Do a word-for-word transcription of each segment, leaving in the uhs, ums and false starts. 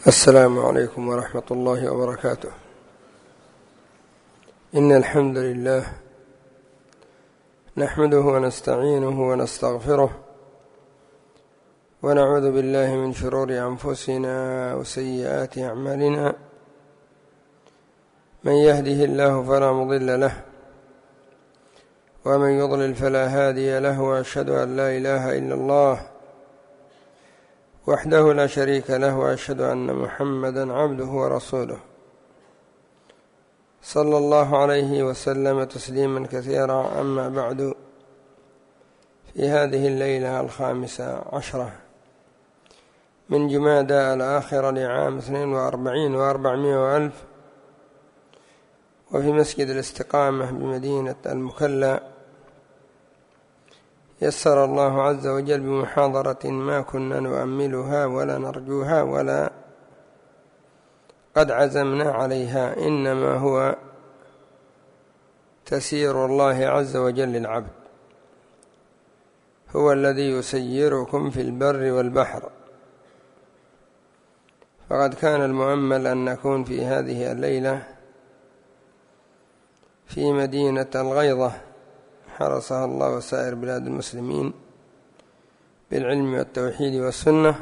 السلام عليكم ورحمة الله وبركاته. إن الحمد لله نحمده ونستعينه ونستغفره ونعوذ بالله من شرور أنفسنا وسيئات أعمالنا. من يهده الله فلا مضل له ومن يضلل فلا هادي له، وأشهد أن لا إله إلا الله وحده لا شريك له، وأشهد أن محمدا عبده ورسوله صلى الله عليه وسلم تسليما كثيرا. أما بعد، في هذه الليلة الخامسة عشرة من جمادى الآخرة لعام اثنين وأربعين وأربعمائة وألف، وفي مسجد الاستقامة بمدينة المكلا، يسر الله عز وجل بمحاضرة ما كنا نؤملها ولا نرجوها ولا قد عزمنا عليها، إنما هو تسير الله عز وجل للعبد. هو الذي يسيركم في البر والبحر. فقد كان المؤمل أن نكون في هذه الليلة في مدينة الغيضة، حرسها الله وسائر بلاد المسلمين بالعلم والتوحيد والسنة،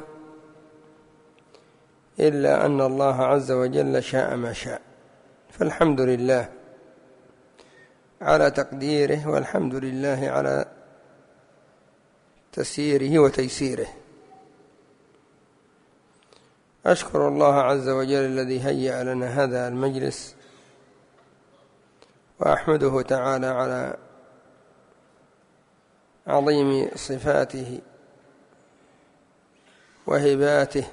إلا أن الله عز وجل شاء ما شاء، فالحمد لله على تقديره، والحمد لله على تسييره وتيسيره. أشكر الله عز وجل الذي هيأ لنا هذا المجلس، وأحمده تعالى على عظيم صفاته وهباته،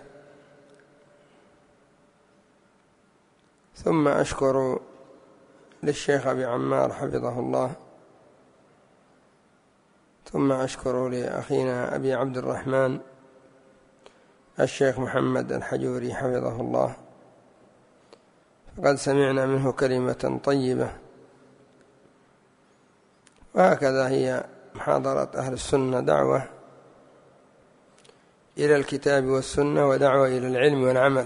ثم أشكر للشيخ أبي عمار حفظه الله، ثم أشكر لأخينا أبي عبد الرحمن الشيخ محمد الحجوري حفظه الله، فقد سمعنا منه كلمة طيبة. وهكذا هي محاضرة أهل السنة، دعوة إلى الكتاب والسنة ودعوة إلى العلم والعمل.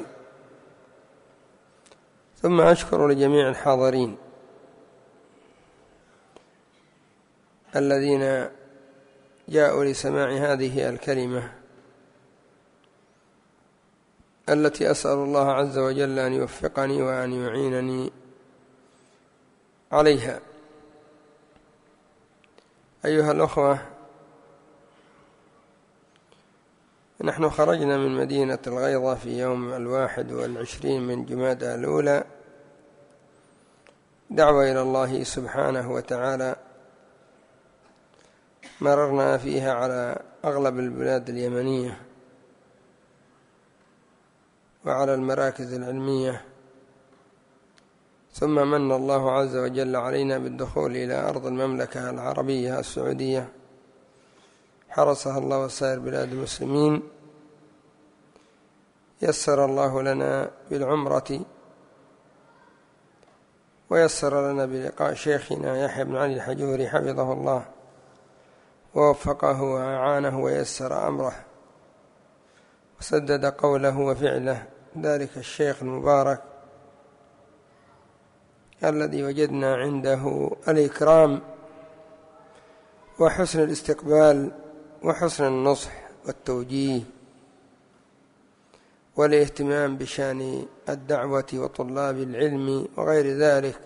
ثم أشكر لجميع الحاضرين الذين جاءوا لسماع هذه الكلمة التي أسأل الله عز وجل أن يوفقني وأن يعينني عليها. أيها الأخوة، نحن خرجنا من مدينة الغيضة في يوم الواحد والعشرين من جمادى الأولى دعوة إلى الله سبحانه وتعالى. مررنا فيها على أغلب البلاد اليمنية وعلى المراكز العلمية، ثم من الله عز وجل علينا بالدخول إلى أرض المملكة العربية السعودية، حرسها الله وسائر بلاد المسلمين. يسر الله لنا بالعمرة، ويسر لنا بلقاء شيخنا يحيى بن علي الحجوري حفظه الله، ووفقه وأعانه ويسر أمره وسدد قوله وفعله، ذلك الشيخ المبارك الذي وجدنا عنده الإكرام وحسن الاستقبال وحسن النصح والتوجيه والاهتمام بشأن الدعوة وطلاب العلم وغير ذلك.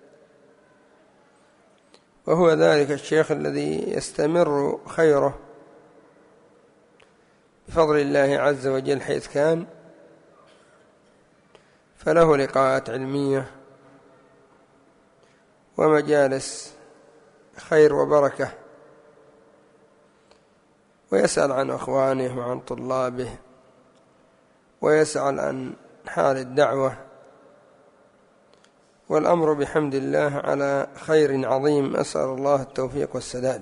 وهو ذلك الشيخ الذي يستمر خيره بفضل الله عز وجل حيث كان، فله لقاءات علمية ومجالس خير وبركة، ويسأل عن أخوانه وعن طلابه، ويسأل عن حال الدعوة، والأمر بحمد الله على خير عظيم. أسأل الله التوفيق والسداد.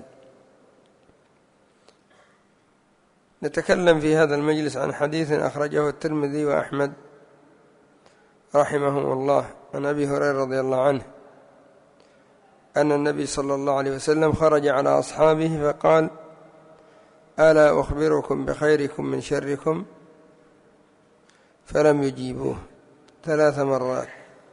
نتكلم في هذا المجلس عن حديث أخرجه الترمذي وأحمد رحمهم الله عن أبي هريرة رضي الله عنه أن النبي صلى الله عليه وسلم خرج على أصحابه فقال: ألا أخبركم بخيركم من شركم؟ فلم يجيبوه ثلاث مرات،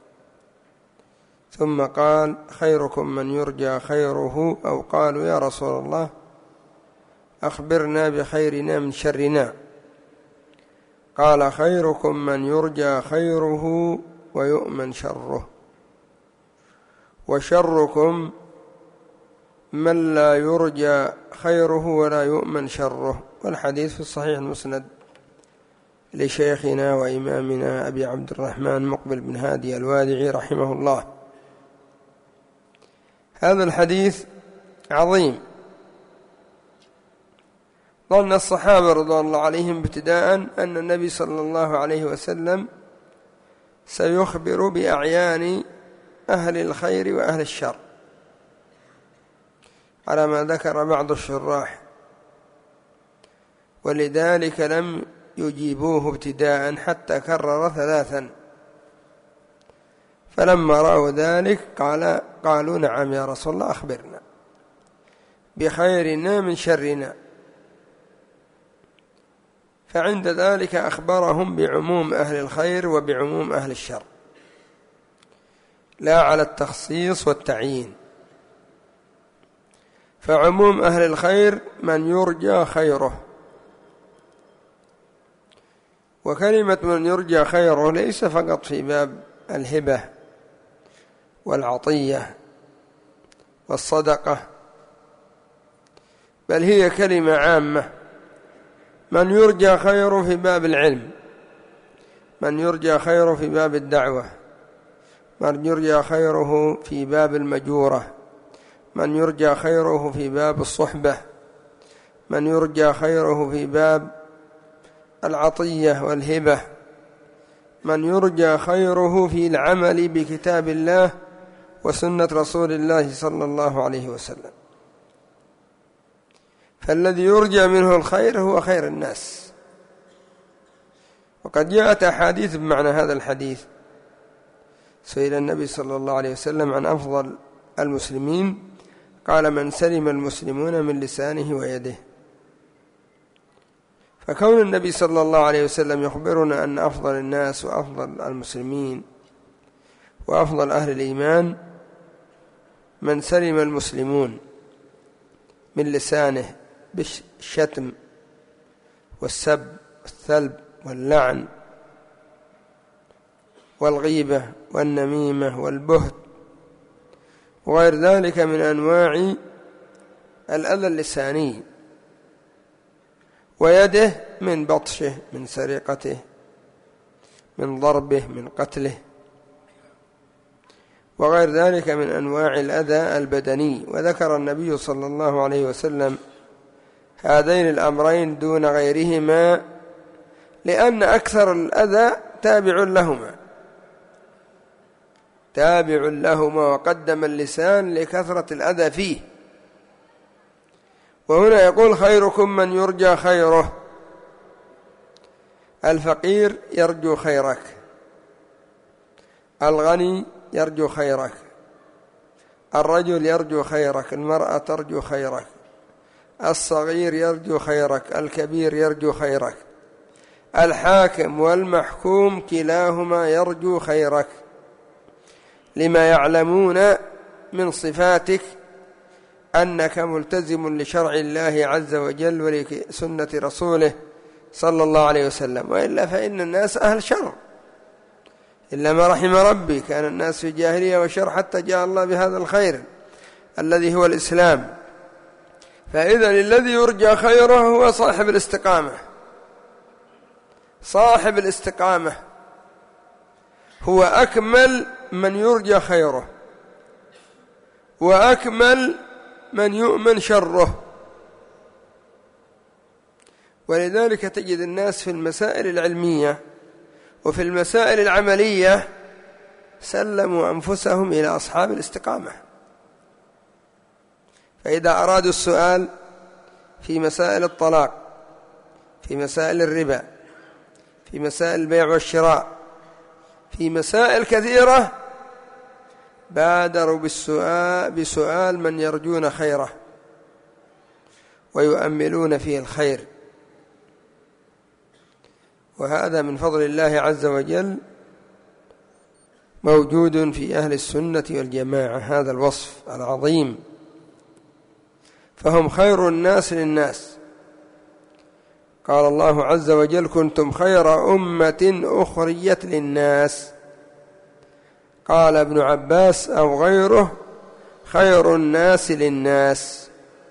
ثم قال: خيركم من يرجى خيره، أو قالوا: يا رسول الله أخبرنا بخيرنا من شرنا. قال: خيركم من يرجى خيره ويؤمن شره، وشركم من لا يرجى خيره ولا يؤمن شره. والحديث في الصحيح المسند لشيخنا وإمامنا أبي عبد الرحمن مقبل بن هادي الوادعي رحمه الله. هذا الحديث عظيم. ظن الصحابة رضوان الله عليهم ابتداء أن النبي صلى الله عليه وسلم سيخبر بأعيان أهل الخير وأهل الشر، على ما ذكر بعض الشراح، ولذلك لم يجيبوه ابتداء حتى كرر ثلاثا. فلما رأوا ذلك قال قالوا: نعم يا رسول الله أخبرنا بخيرنا من شرنا. فعند ذلك أخبرهم بعموم أهل الخير وبعموم أهل الشر، لا على التخصيص والتعيين. فعموم أهل الخير من يرجى خيره، وكلمة من يرجى خيره ليس فقط في باب الهبة والعطية والصدقة، بل هي كلمة عامة. من يرجى خيره في باب العلم، من يرجى خيره في باب الدعوة، من يرجى خيره في باب المجورة، من يرجى خيره في باب الصحبة، من يرجى خيره في باب العطية والهبة، من يرجى خيره في العمل بكتاب الله وسنة رسول الله صلى الله عليه وسلم. فالذي يرجى منه الخير هو خير الناس. وقد جاءت أحاديث بمعنى هذا الحديث. سئل النبي صلى الله عليه وسلم عن أفضل المسلمين، قال: من سلم المسلمون من لسانه ويده. فكون النبي صلى الله عليه وسلم يخبرنا أن أفضل الناس وأفضل المسلمين وأفضل أهل الإيمان من سلم المسلمون من لسانه بالشتم والسب والثلب واللعن والغيبة والنميمة والبهت وغير ذلك من أنواع الأذى اللساني، ويده من بطشه، من سرقته، من ضربه، من قتله، وغير ذلك من أنواع الأذى البدني. وذكر النبي صلى الله عليه وسلم هذين الأمرين دون غيرهما، لأن أكثر الأذى تابع لهما تابع لهما وقدم اللسان لكثرة الأذى فيه. وهنا يقول: خيركم من يرجى خيره. الفقير يرجو خيرك، الغني يرجو خيرك، الرجل يرجو خيرك، المرأة ترجو خيرك، الصغير يرجو خيرك، الكبير يرجو خيرك، الحاكم والمحكوم كلاهما يرجو خيرك، لما يعلمون من صفاتك أنك ملتزم لشرع الله عز وجل ولسنة رسوله صلى الله عليه وسلم. وإلا فإن الناس أهل شر، إلا ما رحم ربي. كان الناس في جاهلية وشر حتى جاء الله بهذا الخير الذي هو الإسلام. فإذا الذي يرجى خيره هو صاحب الاستقامة. صاحب الاستقامة هو أكمل من يرجى خيره، وأكمل من يؤمن شره. ولذلك تجد الناس في المسائل العلمية وفي المسائل العملية سلموا أنفسهم إلى أصحاب الاستقامة. فإذا أرادوا السؤال في مسائل الطلاق، في مسائل الربا، في مسائل البيع والشراء، في مسائل كثيرة، بادروا بالسؤال بسؤال من يرجون خيره ويؤملون فيه الخير. وهذا من فضل الله عز وجل موجود في أهل السنة والجماعة، هذا الوصف العظيم. فهم خير الناس للناس. قال الله عز وجل: كنتم خير أمة أخرجت للناس. قال ابن عباس أو غيره: خير الناس للناس.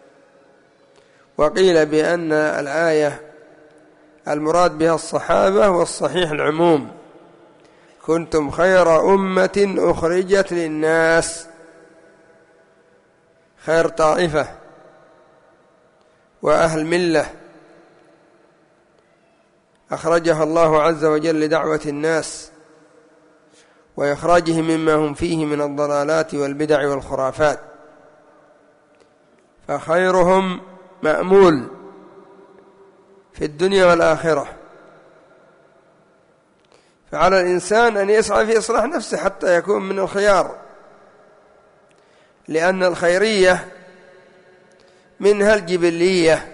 وقيل بأن الآية المراد بها الصحابة، والصحيح العموم. كنتم خير أمة أخرجت للناس، خير طائفة وأهل ملة أخرجها الله عز وجل لدعوة الناس وإخراجهم مما هم فيه من الضلالات والبدع والخرافات، فخيرهم مأمول في الدنيا والآخرة. فعلى الإنسان أن يسعى في إصلاح نفسه حتى يكون من الخيار، لأن الخيرية منها الجبلية،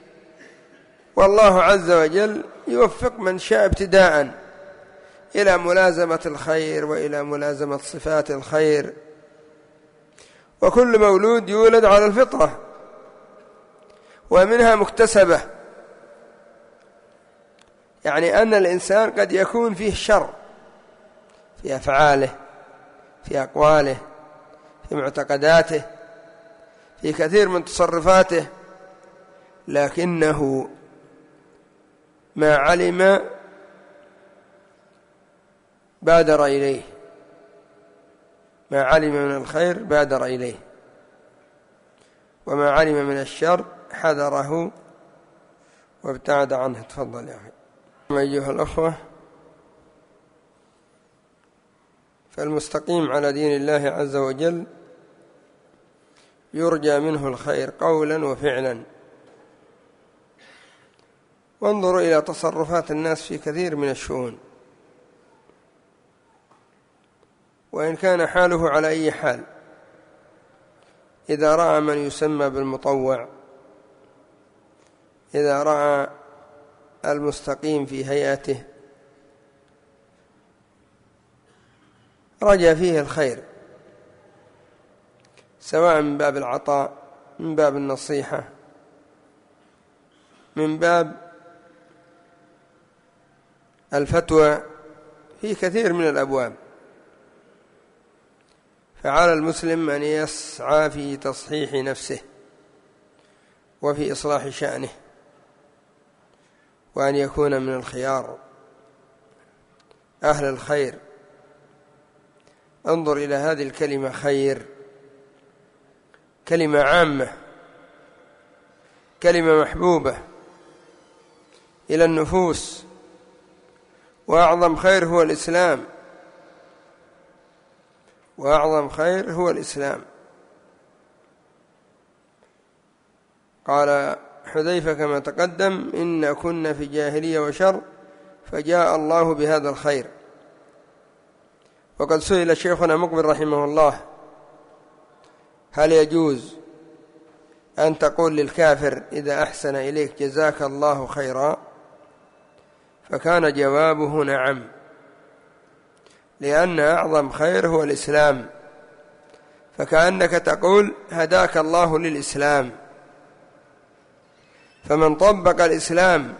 والله عز وجل يوفق من شاء ابتداء إلى ملازمة الخير وإلى ملازمة صفات الخير. وكل مولود يولد على الفطرة ومنها مكتسبة، يعني أن الإنسان قد يكون فيه شر في أفعاله، في أقواله، في معتقداته، في كثير من تصرفاته، لكنه ما علم بادر إليه، ما علم من الخير بادر إليه، وما علم من الشر حذره وابتعد عنه. تفضل يا أخي. أيها الأخوة، فالمستقيم على دين الله عز وجل يرجى منه الخير قولا وفعلا. وانظروا إلى تصرفات الناس في كثير من الشؤون، وإن كان حاله على أي حال، إذا رأى من يسمى بالمطوع، إذا رأى المستقيم في هيئته، رجى فيه الخير، سواء من باب العطاء، من باب النصيحة، من باب الفتوى، في كثير من الأبواب. فعلى المسلم أن يسعى في تصحيح نفسه وفي إصلاح شأنه، وأن يكون من الخيار أهل الخير. انظر إلى هذه الكلمة خير، كلمة عامة، كلمة محبوبة إلى النفوس، وأعظم خير هو الإسلام، وأعظم خير هو الإسلام. قال حذيفة كما تقدم: إن كنا في جاهلية وشر فجاء الله بهذا الخير. وقد سئل شيخنا مقبل رحمه الله: هل يجوز أن تقول للكافر إذا أحسن إليك جزاك الله خيرا؟ فكان جوابه: نعم، لأن أعظم خير هو الإسلام، فكأنك تقول هداك الله للإسلام. فمن طبق الإسلام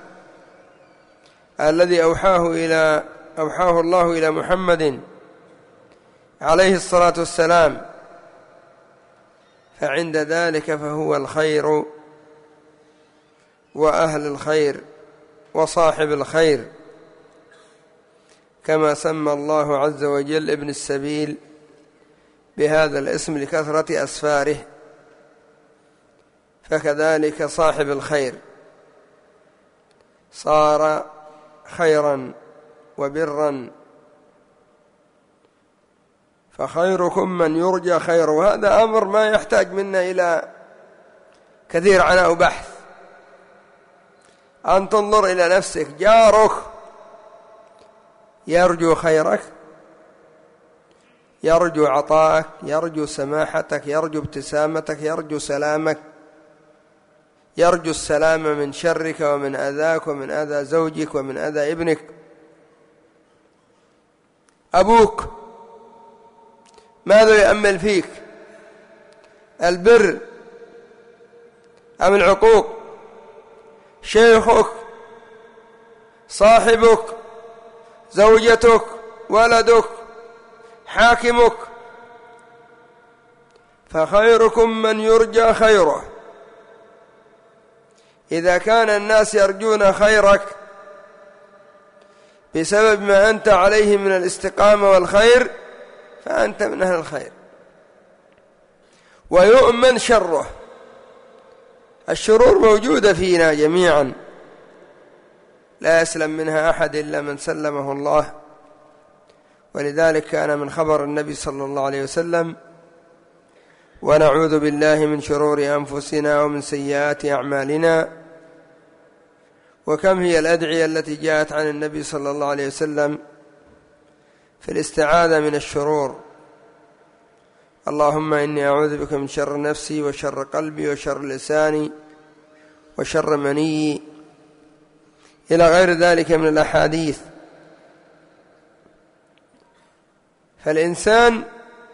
الذي أوحاه إلى أوحاه الله إلى محمد عليه الصلاة والسلام، فعند ذلك فهو الخير وأهل الخير وصاحب الخير، كما سمى الله عز وجل ابن السبيل بهذا الاسم لكثرة أسفاره، فكذلك صاحب الخير صار خيرا وبرا. فخيركم من يرجى خيره. وهذا أمر ما يحتاج منا إلى كثير عناء وبحث، أن تنظر إلى نفسك. جارك يرجو خيرك، يرجو عطاءك، يرجو سماحتك، يرجو ابتسامتك، يرجو سلامك، يرجو السلام من شرك ومن أذاك ومن أذى زوجك ومن أذى ابنك. أبوك ماذا يأمل فيك؟ البر أم العقوق؟ شيخك، صاحبك، زوجتك، ولدك، حاكمك. فخيركم من يرجى خيره. إذا كان الناس يرجون خيرك بسبب ما أنت عليه من الاستقامة والخير فأنت من أهل الخير. ويؤمن شره. الشرور موجودة فينا جميعا، لا يسلم منها أحد إلا من سلمه الله. ولذلك كان من خبر النبي صلى الله عليه وسلم: ونعوذ بالله من شرور أنفسنا ومن سيئات أعمالنا. وكم هي الأدعية التي جاءت عن النبي صلى الله عليه وسلم في الاستعاذة من الشرور: اللهم إني أعوذ بك من شر نفسي وشر قلبي وشر لساني وشر مني، إلى غير ذلك من الأحاديث. فالإنسان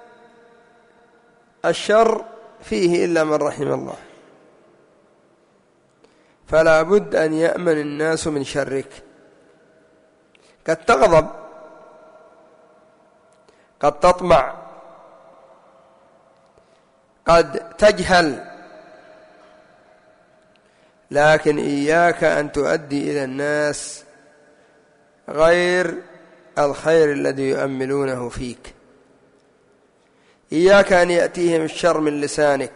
الشر فيه إلا من رحم الله، فلا بد أن يأمن الناس من شرك. قد تغضب، قد تطمع، قد تجهل، لكن إياك أن تؤدي إلى الناس غير الخير الذي يؤملونه فيك. إياك أن يأتيهم الشر من لسانك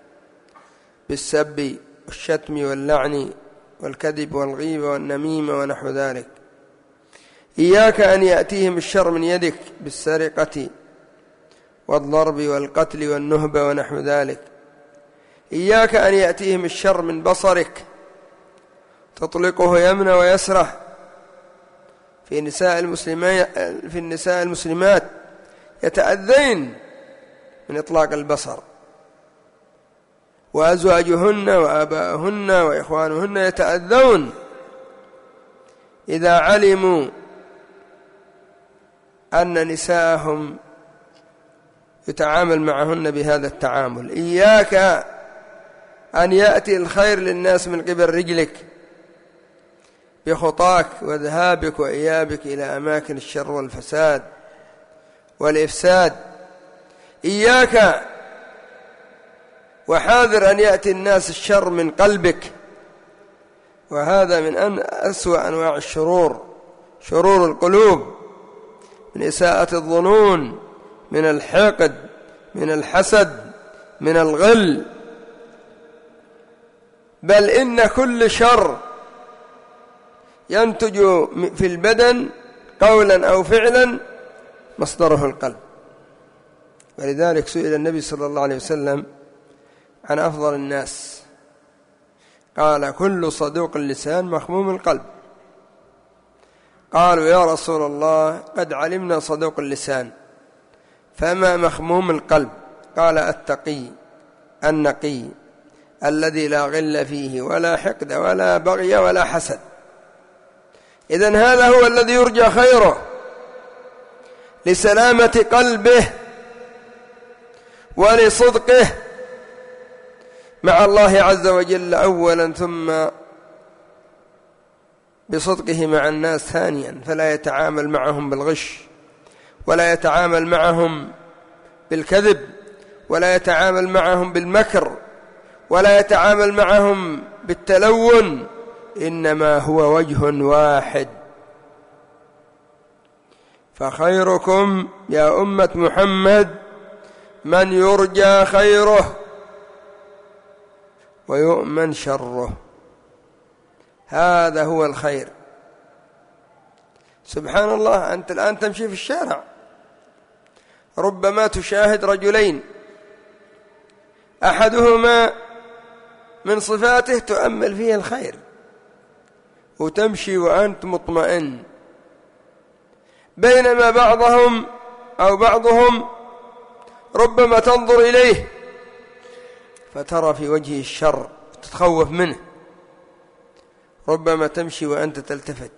بالسب والشتم واللعن والكذب والغيبة والنميمة ونحو ذلك. إياك أن يأتيهم الشر من يدك بالسرقة والضرب والقتل والنهبة ونحو ذلك. إياك أن يأتيهم الشر من بصرك تطلقه يمنى ويسره. في نساء المسلمات في النساء المسلمات يتأذين من إطلاق البصر، وأزواجهن وآباؤهن وإخوانهن يتأذون إذا علموا أن نساءهم يتعامل معهن بهذا التعامل. إياك أن يأتي الخير للناس من قبل رجلك بخطاك وذهابك وإيابك إلى أماكن الشر والفساد والإفساد. إياك وحاذر أن يأتي الناس الشر من قلبك، وهذا من أن أسوأ أنواع الشرور، شرور القلوب، من إساءة الظنون، من الحقد، من الحسد، من الغل. بل إن كل شر ينتج في البدن قولا أو فعلا مصدره القلب. ولذلك سئل النبي صلى الله عليه وسلم عن أفضل الناس، قال: كل صدوق اللسان مخموم القلب. قالوا: يا رسول الله قد علمنا صدوق اللسان، فما مخموم القلب؟ قال: التقي النقي الذي لا غل فيه ولا حقد ولا بغي ولا حسد. إذن هذا هو الذي يرجى خيره لسلامة قلبه ولصدقه مع الله عز وجل أولا، ثم بصدقه مع الناس ثانيا. فلا يتعامل معهم بالغش، ولا يتعامل معهم بالكذب، ولا يتعامل معهم بالمكر، ولا يتعامل معهم بالتلون، إنما هو وجه واحد. فخيركم يا أمة محمد من يرجى خيره ويؤمن شره. هذا هو الخير. سبحان الله، أنت الآن تمشي في الشارع ربما تشاهد رجلين، أحدهما من صفاته تؤمل فيه الخير وتمشي وأنت مطمئن، بينما بعضهم أو بعضهم ربما تنظر إليه فترى في وجهه الشر، تتخوف منه، ربما تمشي وأنت تلتفت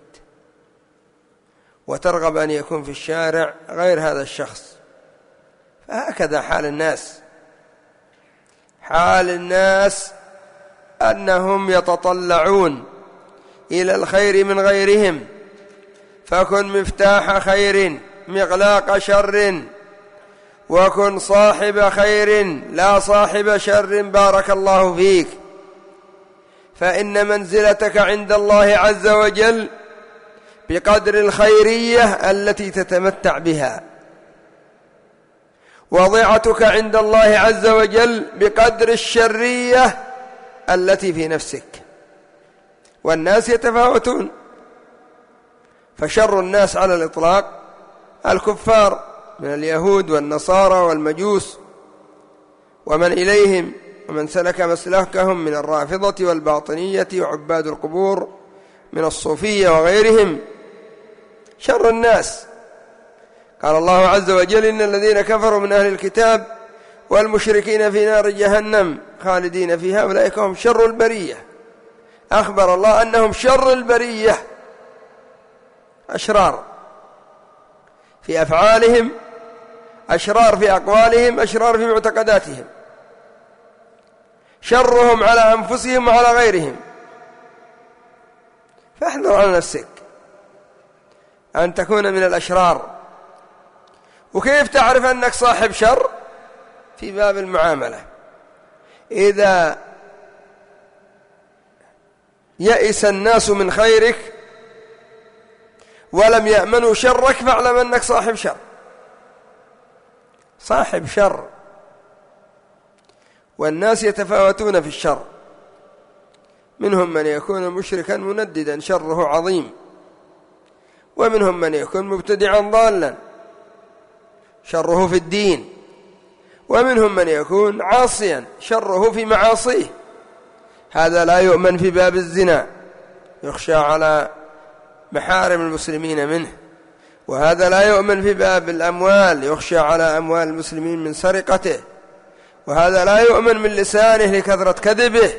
وترغب أن يكون في الشارع غير هذا الشخص. فهكذا حال الناس، حال الناس أنهم يتطلعون إلى الخير من غيرهم، فكن مفتاح خير مغلاق شر، وكن صاحب خير لا صاحب شر، بارك الله فيك. فإن منزلتك عند الله عز وجل بقدر الخيرية التي تتمتع بها، وضعتك عند الله عز وجل بقدر الشرية التي في نفسك. والناس يتفاوتون، فشر الناس على الإطلاق الكفار من اليهود والنصارى والمجوس ومن إليهم، ومن سلك مسلكهم من الرافضة والباطنية وعباد القبور من الصوفية وغيرهم، شر الناس. قال الله عز وجل: إن الذين كفروا من أهل الكتاب والمشركين في نار جهنم خالدين فيها أولئك هم شر البرية. أخبر الله أنهم شر البرية، أشرار في أفعالهم، أشرار في أقوالهم، أشرار في معتقداتهم، شرهم على أنفسهم وعلى غيرهم. فاحذر على نفسك أن تكون من الأشرار. وكيف تعرف أنك صاحب شر؟ في باب المعاملة. إذا يئس الناس من خيرك ولم يأمنوا شرك فاعلم أنك صاحب شر، صاحب شر. والناس يتفاوتون في الشر، منهم من يكون مشركا منددا شره عظيم، ومنهم من يكون مبتدعا ضالا شره في الدين، ومنهم من يكون عاصيا شره في معاصيه. هذا لا يؤمن في باب الزنا، يخشى على محارم المسلمين منه. وهذا لا يؤمن في باب الأموال، يخشى على أموال المسلمين من سرقته. وهذا لا يؤمن من لسانه لكثرة كذبه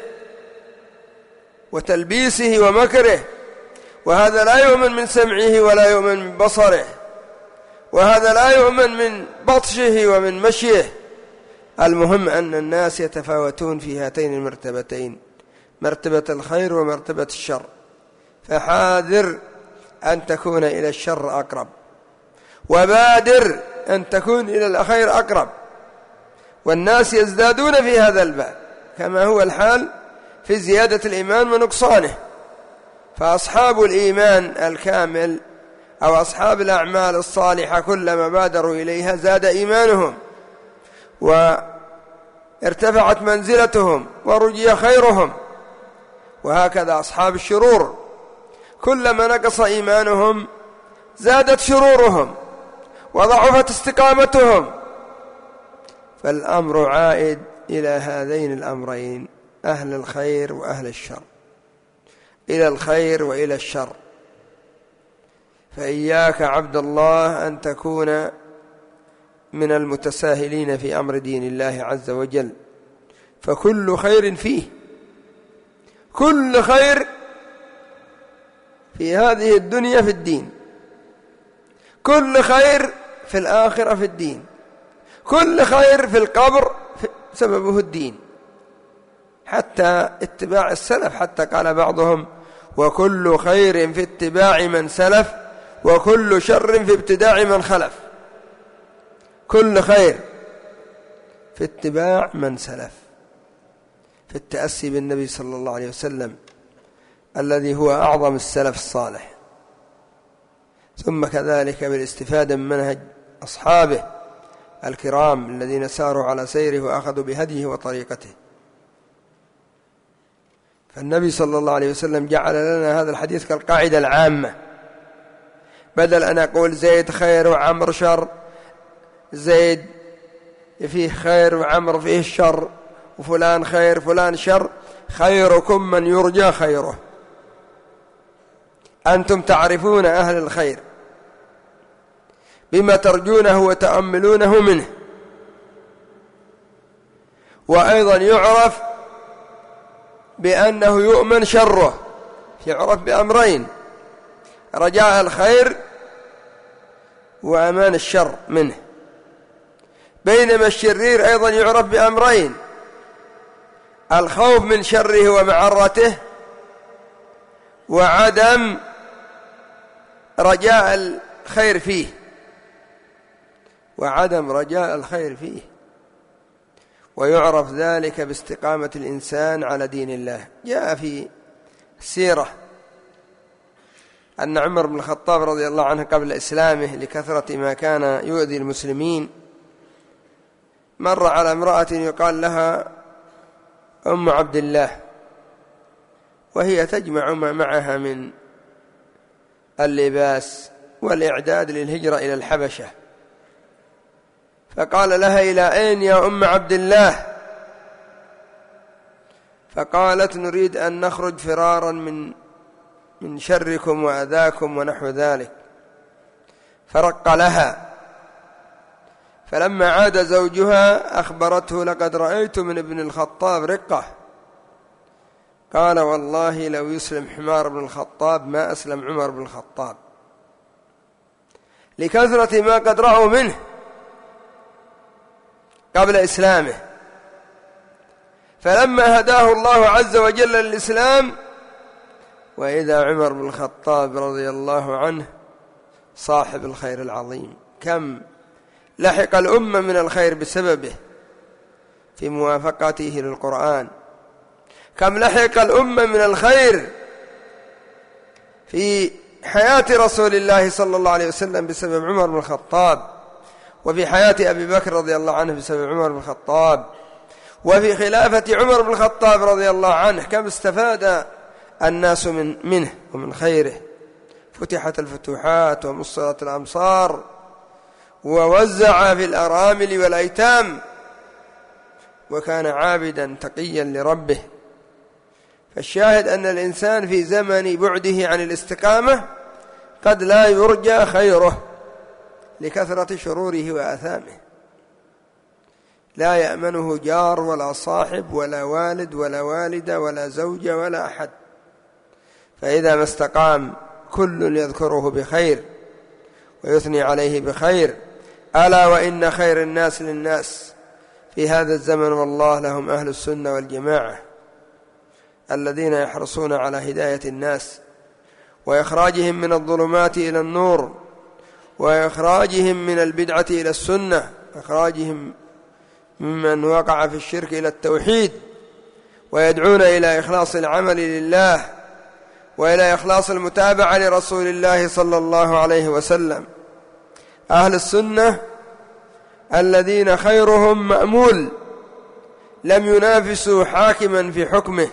وتلبيسه ومكره. وهذا لا يؤمن من سمعه ولا يؤمن من بصره. وهذا لا يؤمن من بطشه ومن مشيه. المهم أن الناس يتفاوتون في هاتين المرتبتين، مرتبة الخير ومرتبة الشر. فحاذر أن تكون إلى الشر أقرب، وبادر أن تكون إلى الخير أقرب. والناس يزدادون في هذا الباب كما هو الحال في زيادة الإيمان ونقصانه. فأصحاب الإيمان الكامل أو أصحاب الأعمال الصالحة كلما بادروا إليها زاد إيمانهم وارتفعت منزلتهم ورجي خيرهم. وهكذا أصحاب الشرور كلما نقص إيمانهم زادت شرورهم وضعفت استقامتهم. فالأمر عائد إلى هذين الأمرين، أهل الخير وأهل الشر، إلى الخير وإلى الشر. فإياك عبد الله أن تكون من المتساهلين في أمر دين الله عز وجل، فكل خير فيه، كل خير في هذه الدنيا في الدين، كل خير في الآخرة في الدين، كل خير في القبر سببه الدين، حتى اتباع السلف. حتى قال بعضهم: وكل خير في اتباع من سلف وكل شر في ابتداع من خلف. كل خير في اتباع من سلف، في التأسي بالنبي صلى الله عليه وسلم الذي هو أعظم السلف الصالح، ثم كذلك بالاستفادة من منهج أصحابه الكرام الذين ساروا على سيره وأخذوا بهديه وطريقته. فالنبي صلى الله عليه وسلم جعل لنا هذا الحديث كالقاعدة العامة، بدل أن أقول زيد خير وعمر شر، زيد فيه خير وعمر فيه الشر، وفلان خير فلان شر. خيركم من يرجى خيره. أنتم تعرفون أهل الخير بما ترجونه وتأملونه منه. وأيضا يعرف بأنه يؤمن شره، يعرف بأمرين: رجاء الخير وأمان الشر منه. بينما الشرير أيضا يعرف بأمرين: الخوف من شره ومعرته، وعدم رجاء الخير فيه وعدم رجاء الخير فيه ويعرف ذلك باستقامة الإنسان على دين الله. جاء في السيرة أن عمر بن الخطاب رضي الله عنه قبل إسلامه لكثرة ما كان يؤذي المسلمين مر على امرأة يقال لها أم عبد الله، وهي تجمع ما معها من اللباس والإعداد للهجرة إلى الحبشة، فقال لها: إلى أين يا أم عبد الله؟ فقالت: نريد أن نخرج فرارا من من شركم وأذاكم ونحو ذلك. فرق لها، فلما عاد زوجها أخبرته: لقد رأيت من ابن الخطاب رقة. قال: والله لو يسلم حمار بن الخطاب ما أسلم عمر بن الخطاب، لكثرة ما قد رأوا منه قبل إسلامه. فلما هداه الله عز وجل للإسلام، وإذا عمر بن الخطاب رضي الله عنه صاحب الخير العظيم، كم لحق الأمة من الخير بسببه في موافقته للقرآن، كم لحق الأمة من الخير في حياة رسول الله صلى الله عليه وسلم بسبب عمر بن الخطاب، وفي حياة أبي بكر رضي الله عنه بسبب عمر بن الخطاب، وفي خلافة عمر بن الخطاب رضي الله عنه كم استفاد الناس من منه ومن خيره. فتحت الفتوحات ومصرت الأمصار ووزع في الأرامل والأيتام، وكان عابدا تقيا لربه. فالشاهد أن الإنسان في زمن بعده عن الاستقامة قد لا يرجى خيره لكثرة شروره وآثامه، لا يأمنه جار ولا صاحب ولا والد ولا والدة ولا زوجة ولا أحد. فإذا ما استقام كل يذكره بخير ويثني عليه بخير. ألا وإن خير الناس للناس في هذا الزمن والله لهم أهل السنة والجماعة، الذين يحرصون على هداية الناس وإخراجهم من الظلمات إلى النور، وإخراجهم من البدعة إلى السنة، إخراجهم ممن وقع في الشرك إلى التوحيد، ويدعون إلى إخلاص العمل لله وإلى إخلاص المتابعة لرسول الله صلى الله عليه وسلم. أهل السنة الذين خيرهم مأمول، لم ينافسوا حاكما في حكمه،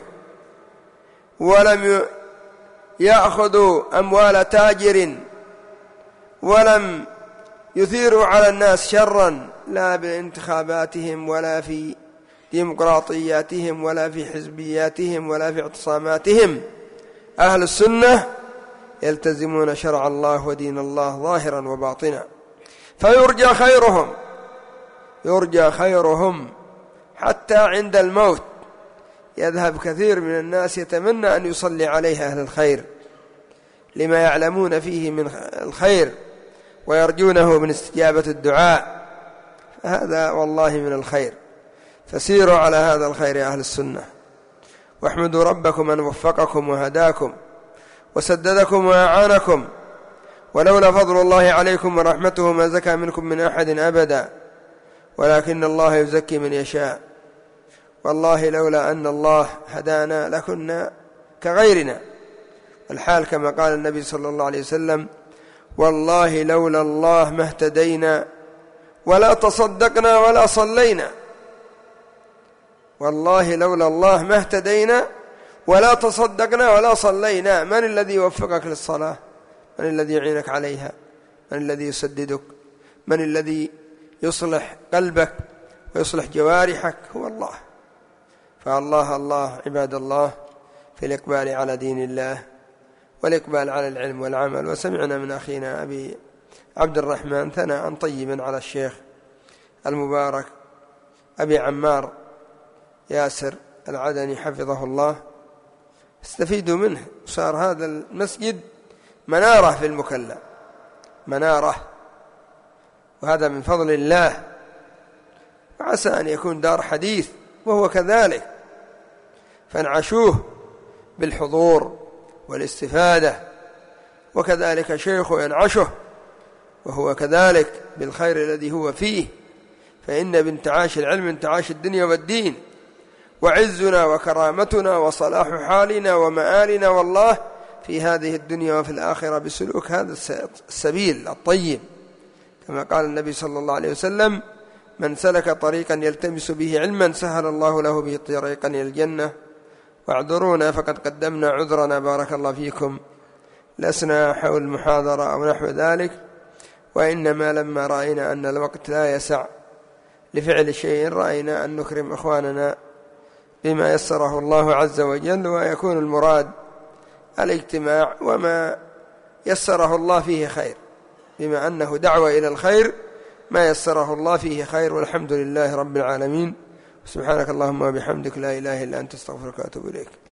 ولم يأخذوا أموال تاجر، ولم يثيروا على الناس شرا، لا بانتخاباتهم ولا في ديمقراطياتهم ولا في حزبياتهم ولا في اعتصاماتهم. أهل السنة يلتزمون شرع الله ودين الله ظاهرا وباطنا، فيرجى خيرهم يرجى خيرهم حتى عند الموت يذهب كثير من الناس يتمنى أن يصلي عليه أهل الخير لما يعلمون فيه من الخير ويرجونه من استجابة الدعاء، فهذا والله من الخير. فسيروا على هذا الخير يا أهل السنة، واحمدوا ربكم أن وفقكم وهداكم وسددكم وأعانكم، ولولا فضل الله عليكم ورحمته ما زكى منكم من أحد أبدا، ولكن الله يزكي من يشاء. والله لولا أن الله هدانا لكنا كغيرنا، الحال كما قال النبي صلى الله عليه وسلم: والله لولا الله ما اهتدينا ولا تصدقنا ولا صلينا. والله لولا الله ما اهتدينا ولا تصدقنا ولا صلينا. من الذي يوفقك للصلاة؟ من الذي يعينك عليها؟ من الذي يسددك؟ من الذي يصلح قلبك ويصلح جوارحك؟ هو الله. فالله الله عباد الله في الإقبال على دين الله والإقبال على العلم والعمل. وسمعنا من أخينا أبي عبد الرحمن ثناء طيبا على الشيخ المبارك أبي عمار ياسر العدني حفظه الله، استفيدوا منه. صار هذا المسجد منارة في المكلا، منارة، وهذا من فضل الله. وعسى أن يكون دار حديث وهو كذلك، فانعشوه بالحضور والاستفادة، وكذلك شيخ ينعشه وهو كذلك بالخير الذي هو فيه، فإن بانتعاش العلم انتعاش الدنيا والدين، وعزنا وكرامتنا وصلاح حالنا ومآلنا والله في هذه الدنيا وفي الآخرة بسلوك هذا السبيل الطيب، كما قال النبي صلى الله عليه وسلم: من سلك طريقا يلتمس به علما سهل الله له به طريقا إلى الجنة. واعذرونا فقد قدمنا عذرنا بارك الله فيكم، لسنا حول المحاضرة أو نحو ذلك، وإنما لما رأينا أن الوقت لا يسع لفعل شيء رأينا أن نكرم إخواننا بما يسره الله عز وجل، ويكون المراد الاجتماع وما يسره الله فيه خير، بما أنه دعوة إلى الخير ما يسره الله فيه خير، والحمد لله رب العالمين. سبحانك اللهم وبحمدك لا إله إلا أنت استغفرك وأتوب إليك.